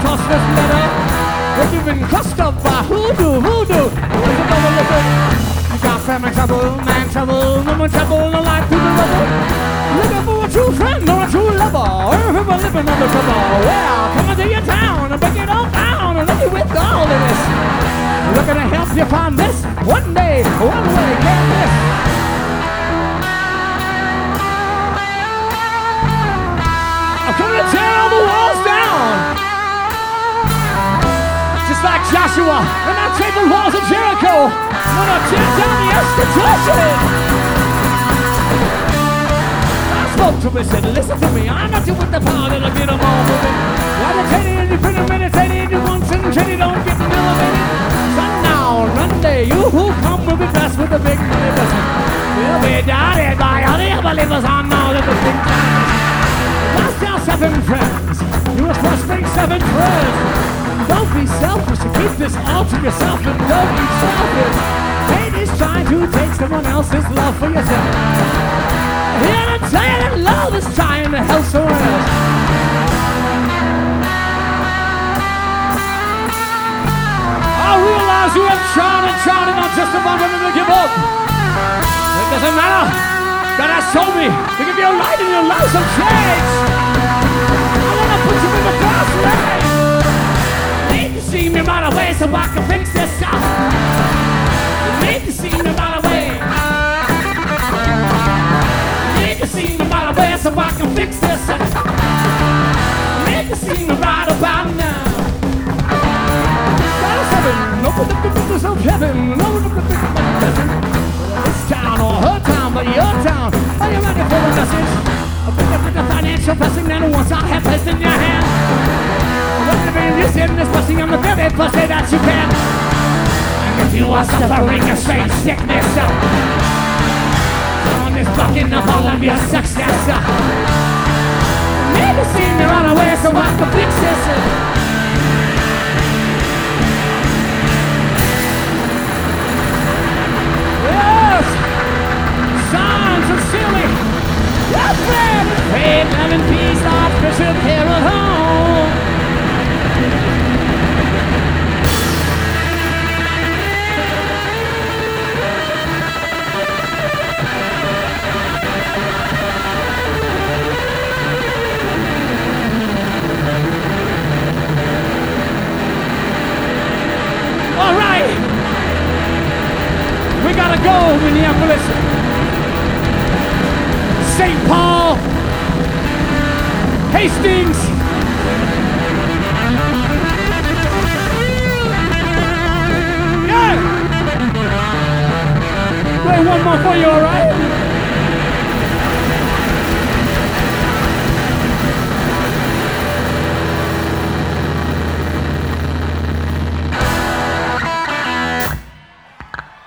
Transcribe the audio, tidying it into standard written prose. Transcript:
toss this letter. Well, you've been cussed up by voodoo. You got family trouble, man trouble, woman trouble, no life through the rubble. Looking for a true friend or a true lover, or if you're living under trouble. Well, come into your town and break it all down and look with all of this. We're gonna help you find this one day, one way, get this. I'm coming to tear all the walls down. Just like Joshua and I take the walls of Jericho. I'm gonna tear down the escutcheon. I spoke to me, said, listen to me, I'm not you with the power that'll get them all moving. Agitating and you've been meditating, you once and trendy, don't get elevated. Sundown, Monday, you who come will be blessed with a big money blessing. We'll be guided by all the believers on all of the big times. Last down 7 friends, you must first bring 7 prayers. Don't be selfish, keep this all to yourself and don't be selfish. Hate is trying to take someone else's love for yourself. Here to tell you that love is trying to help someone else. I realize you have tried and I'm just about ready to give up. It doesn't matter. God has told me to give you a light in your life some change. I want to put you in the first lane. Need to see me right away so I can fix this up. Need to see me right away. Need to see me right away so I can fix this up. Need to see me right about now. God is heaven, open up the windows of heaven, open up the windows of heaven. This town or her town, but your town. Are you ready for the message? I'll pick up with the financial blessing that once I have placed in your hand. This in this blessing, I'm the very first day that you can. And if you are suffering a strange sickness, on this bucket of all of your success, maybe see me run away so I can fix this. Yes, sounds of silly. Yes, man. Faith, love, and peace, Lord, Bishop here at home. All right, we gotta go, Minneapolis, St. Paul, Hastings. Yeah. Play one more for you, all right?